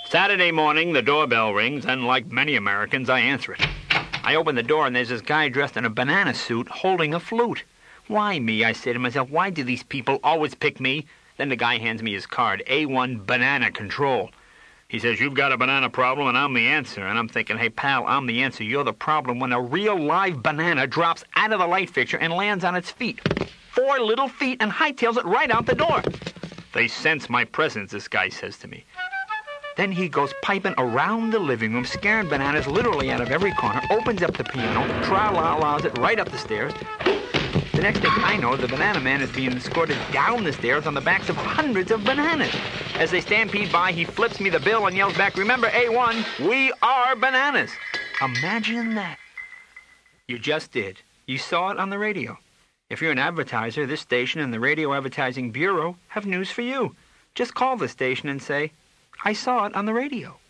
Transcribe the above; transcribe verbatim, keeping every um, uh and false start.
Saturday morning, the doorbell rings, and like many Americans, I answer it. I open the door, and there's this guy dressed in a banana suit holding a flute. Why me? I say to myself, why do these people always pick me? Then the guy hands me his card, A one Banana Control. He says, you've got a banana problem, and I'm the answer. And I'm thinking, hey, pal, I'm the answer. You're the problem when a real live banana drops out of the light fixture and lands on its feet. Four little feet and hightails it right out the door. They sense my presence, this guy says to me. Then he goes piping around the living room, scaring bananas literally out of every corner, opens up the piano, tra-la-la's it right up the stairs. The next thing I know, the banana man is being escorted down the stairs on the backs of hundreds of bananas. As they stampede by, he flips me the bill and yells back, remember, A one, we are bananas. Imagine that. You just did. You saw it on the radio. If you're an advertiser, this station and the Radio Advertising Bureau have news for you. Just call the station and say, I saw it on the radio.